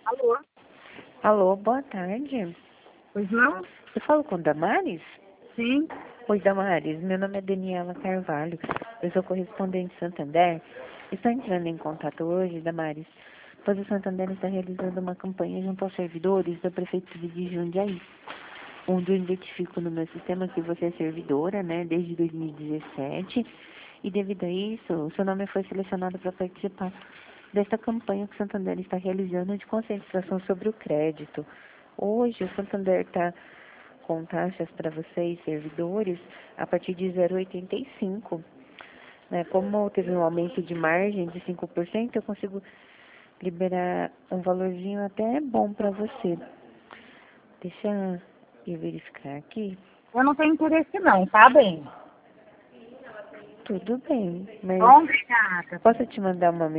Alô? Alô, boa tarde. Pois não? Eu falo com Damares? Sim. Oi, Damares. Meu nome é Daniela Carvalho. Eu sou correspondente Santander. Estou entrando em contato hoje, Damares, pois o Santander está realizando uma campanha junto aos servidores da Prefeitura de Jundiaí, onde eu identifico no meu sistema que você é servidora, né, desde 2017, e devido a isso, o seu nome foi selecionado para participar desta campanha que o Santander está realizando de conscientização sobre o crédito. Hoje, o Santander está com taxas para vocês, servidores, a partir de 0,85. Né? Como teve um aumento de margem de 5%, eu consigo liberar um valorzinho até bom para você. Deixa eu verificar aqui. Eu não tenho interesse não, tá bem? Tudo bem, mas Obrigada. posso te mandar uma